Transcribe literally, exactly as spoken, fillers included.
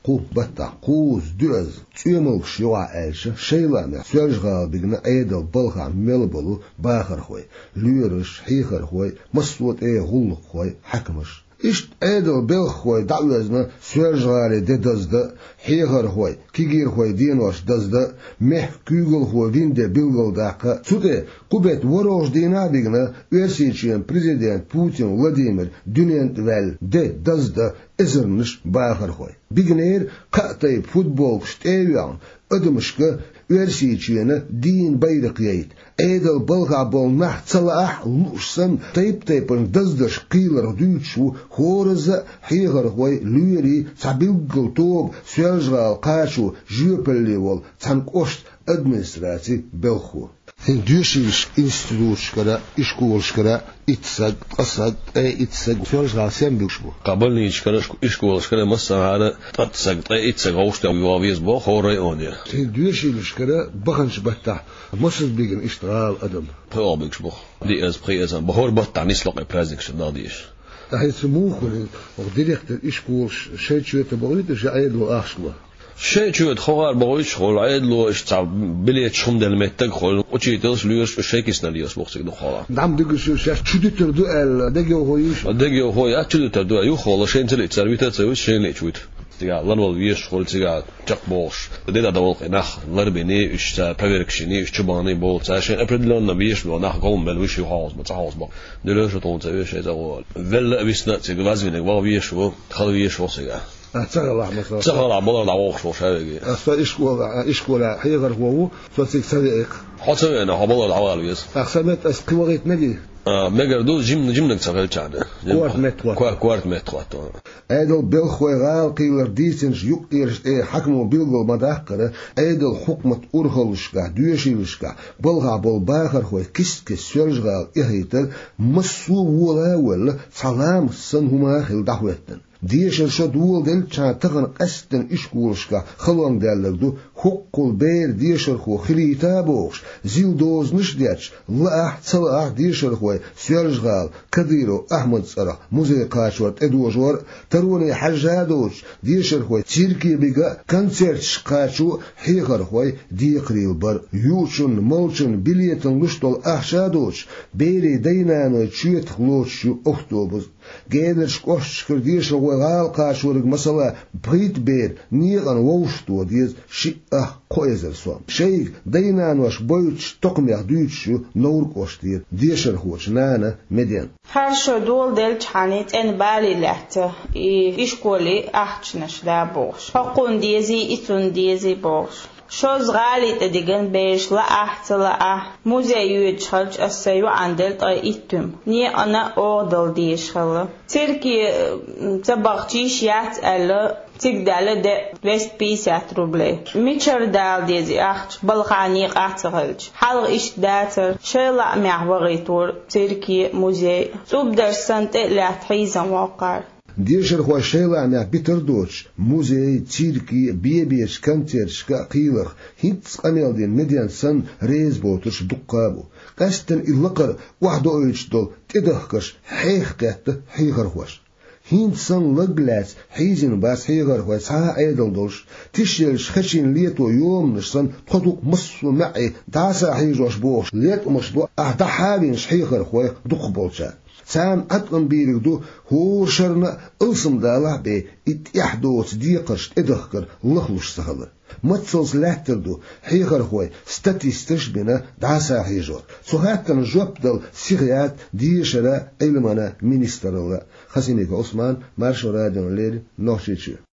قو بتا قوز دوز تيمل شيوا أيش شيلان سيرجع بيجنا أيدل بلخا ملبلو باخر خوي ليرش حيخر خوي مسوت أي غل خوي حكمش إشت أيدل بلخ خوي دعوزنا سيرجع ددزد حيخر خوي كيجير خوي دينوش دزد مح كيغل خوي دين ده بيلغل داقة سوته قبت وروش دينا بيجنا ويرسيتشين بريزيدنت بوتين ولاديمير دونينت ويل ده دزد إزرنش باخر خوي بيجنير قطعي فوتبول شتاويان أدمشك ويرسيتشين دين بيرق ييت أيدل بلغا بول نح تصلح لوشسن تيب تيبن دزدش قيلر دوتشو خورز حيغر خوي لوري سابيلغل توب سيرجغال قاشو جيوبلي وول تنقوشت أدمنستراتي بلخو دوشيش институтшкара ишколшкара итсаг قصد اي итсаг سيرجغال سين بيشبو قبلني ишкара ишколшкара масара татсаг اي итсаг اوشتا ويوافيز بو خوري اونير دوشيشكара بخنش بتا مسز بيجن اشتغال ادم بروبكس بو دي از بري از بهور بتا نسلق برازيكش داديش هاي سموخن او ديريكتور اشكولش شي تشوت بغيت جايدو اخشوا شيء شوت خوار بقولش خول عيدلو اشتع بليت شم دلمتك خول وشيتلش ليوش شيكس نليوس بوكسك دو خلا دام دغشو شاش شدتر دو ال دغيو هويش دغيو هوي اتشدتر دو يو خول شين تليت سيرفيتا تسوي شين ليتشوت تيغا لانول ويش خول تيغا تشق بوش ديدا دولق نخ لربيني اش بافيركشيني اش تشباني بول تاشين ابريدلون نبيش لو نخ قوم بل ويش هاوس ما تهاوس با دلوش طون تسوي شي زول فل بيسنا تيغا وازوينك با ويش و خلويش وسيغا تغلى مثلا تغلى بالله دعوق شو شايفي أصلا إيش ولا إيش ولا حيغر هو فسيك سريق حتى أنا حبالله دعوق الويس أحسنت أسقوريت نجي آه مقدر دو جيم جيم نكسر كذا كوارت متر كوارت كوارت متر أيدل بالخوي غال قيلر ديسنش يقتيرش إيه حكموا بيلغل مداقرة أيدل حكمة أرخلشكا دوشيلشكا بلغا بالباخر خوي كيس كيس سيرجغال إهيتر مسو ولا ولا سلام سن هما خيل دعوتن ديش الشدول دل كان تغن قستن إشكولشكا خلوان دالردو حقل بير ديش الخو خليتا بوش زيل دوز نش ديش لأح تصلح ديش الخوي سيرجغال كديرو أحمد صرا موسيقاشورت إدوجور تروني حجادوش ديش الخوي تيركي بيغا كونسيرت شقاشو حيغر خوي ديقريل بر يوشن ملشن بليتن نشتول أحشادوش بيري دينانو تشويت خلوشو أختوبز جيدرش كوشكر ديش وغال قاشورك مثلا بريت بير نيغان ووشتو ديز شي اه قويزر سوام شيك دينان واش بويتش تقميق دويتشو نور كوشتير ديشر خوش نانا مدين هر شو دول دل چانيت ان بالي لحته إشكولي احچنش دا بوش حقون ديزي اتون ديزي بوش شوز غالي تدقن بيش لا أحت لا أح موزيو تشالج السيو عندل طاي إتم ني أنا أودل ديش خلا تركي تبغتيش يات ألا تقدر ده وست بيسات روبلي ميشر دال ديزي أحت بلغانيق أحتغلج حلق إش داتر شيلا معبغيتور تركي موزي صوب درسنت لا تحيزا واقع ديشر خو شيلا عم بيتر دوتش موزي تيركي بيبيش كانتيرشكا قيلخ هيت قميل دين مديان سن ريز بوتش دقابو قاستن إلقر وحدو اويشتو تدخكش حيخ قات حيغر خوش هين سن لغلاس حيزن باس حيغر خوش ها ايدل دوش تشيلش خشين ليتو يوم نشسن تخطوك مصو معي داسا حيجوش بوش ليت مشدو اهدا حابينش حيغر خوش دق بولشا سام أتقن بيرقدو هو شرنا ألسم داله بي اتيحدوت ديقشت ادخكر لخلوش سهل متصلز لحتردو حيغر خوي ستاتيستش بنا دعسا حيجور سوهاتن جواب دل سيغيات ديشرا ايلمانا مينيستر الله خسيميك عثمان مارشو راديون لير نوشيتشو